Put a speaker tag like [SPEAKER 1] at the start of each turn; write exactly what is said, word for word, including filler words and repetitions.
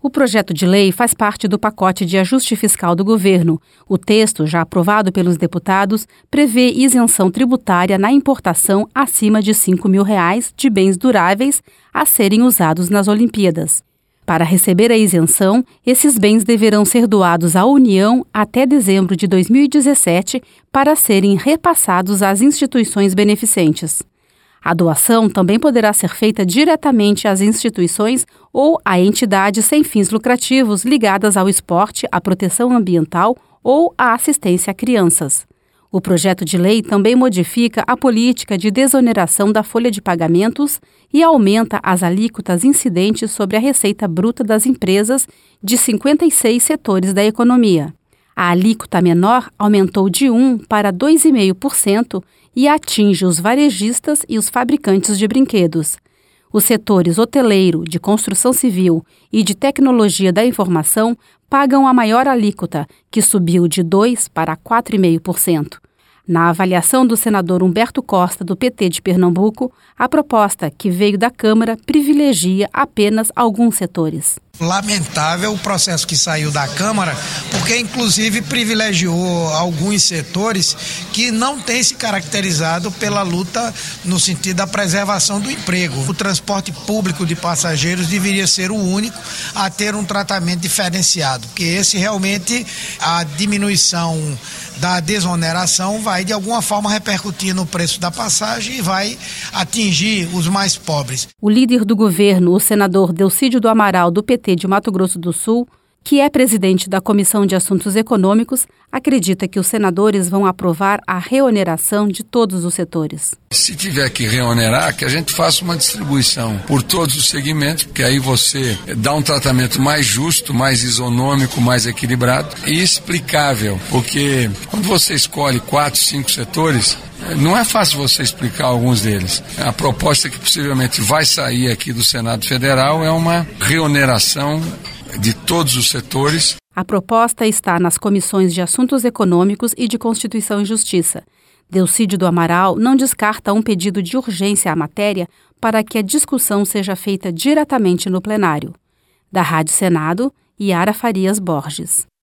[SPEAKER 1] O projeto de lei faz parte do pacote de ajuste fiscal do governo. O texto, já aprovado pelos deputados, prevê isenção tributária na importação acima de cinco mil reais de bens duráveis a serem usados nas Olimpíadas. Para receber a isenção, esses bens deverão ser doados à União até dezembro de dois mil e dezessete para serem repassados às instituições beneficentes. A doação também poderá ser feita diretamente às instituições ou a entidades sem fins lucrativos ligadas ao esporte, à proteção ambiental ou à assistência a crianças. O projeto de lei também modifica a política de desoneração da folha de pagamentos e aumenta as alíquotas incidentes sobre a receita bruta das empresas de cinquenta e seis setores da economia. A alíquota menor aumentou de um para dois vírgula cinco por cento e atinge os varejistas e os fabricantes de brinquedos. Os setores hoteleiro, de construção civil e de tecnologia da informação pagam a maior alíquota, que subiu de dois para quatro vírgula cinco por cento. Na avaliação do senador Humberto Costa, do P T de Pernambuco, a proposta que veio da Câmara privilegia apenas alguns setores.
[SPEAKER 2] Lamentável o processo que saiu da Câmara, porque inclusive privilegiou alguns setores que não têm se caracterizado pela luta no sentido da preservação do emprego. O transporte público de passageiros deveria ser o único a ter um tratamento diferenciado, porque esse realmente, a diminuição da desoneração vai de alguma forma repercutir no preço da passagem e vai atingir os mais pobres.
[SPEAKER 1] O líder do governo, o senador Delcídio do Amaral, do P T de Mato Grosso do Sul, que é presidente da Comissão de Assuntos Econômicos, acredita que os senadores vão aprovar a reoneração de todos os setores.
[SPEAKER 3] Se tiver que reonerar, que a gente faça uma distribuição por todos os segmentos, porque aí você dá um tratamento mais justo, mais isonômico, mais equilibrado e explicável, porque quando você escolhe quatro, cinco setores, não é fácil você explicar alguns deles. A proposta que possivelmente vai sair aqui do Senado Federal é uma reoneração de todos os setores.
[SPEAKER 1] A proposta está nas comissões de Assuntos Econômicos e de Constituição e Justiça. Delcídio do Amaral não descarta um pedido de urgência à matéria para que a discussão seja feita diretamente no plenário. Da Rádio Senado, Yara Farias Borges.